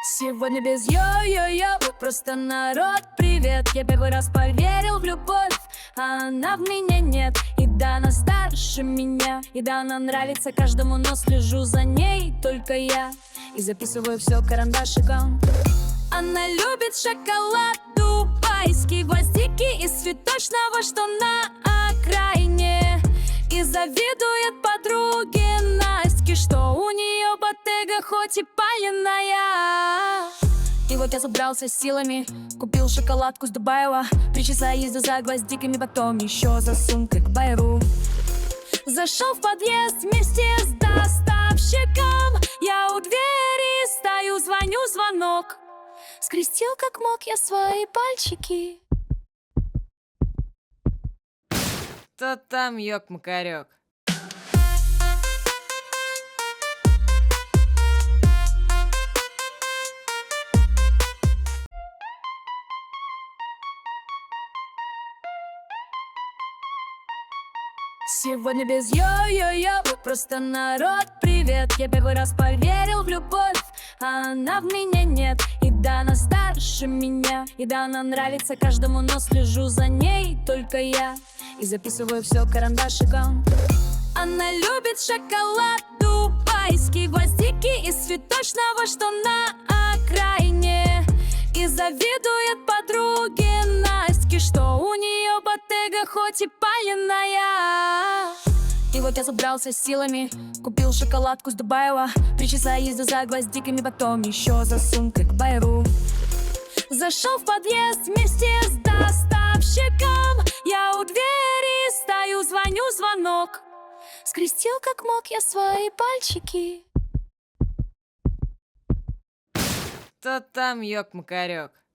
Сегодня без йо-йо-йо, просто народ, привет. Я первый раз поверил в любовь, а она в меня нет. И да, она старше меня, и да, она нравится каждому, но слежу за ней только я. И записываю все карандашиком. Она любит шоколад дубайский, гвоздики из цветочного, что на окраине. И завидует подруге Настке, что у нее Bottega хоть и паленая. И вот я собрался с силами, купил шоколадку с Дубаева, 3 часа езду за гвоздиками, потом еще за сумкой к Байеру. Зашел в подъезд вместе с доставщиком. Я у двери стою, звоню, звонок. Скрестил как мог я свои пальчики. Кто там, ёк-макарёк? Сегодня без йо-йо-йо, просто народ, привет. Я первый раз поверил в любовь, а она в меня нет. И да, она старше меня, и да, она нравится каждому, но слежу за ней только я. И записываю все карандашиком. Она любит шоколад дубайский, гвоздики из цветочного, что на окраине. И завидует подруге Настке, что у нее Bottega хоть и паленая. И вот я собрался с силами, купил шоколадку с Дубаева, 3 часа езду за гвоздиками, потом еще за сумкой к Байеру. Зашел в подъезд вместе с доставщиком. Я у двери стою, звоню, звонок. Скрестил как мог я свои пальчики. Кто там, ёк-макарёк?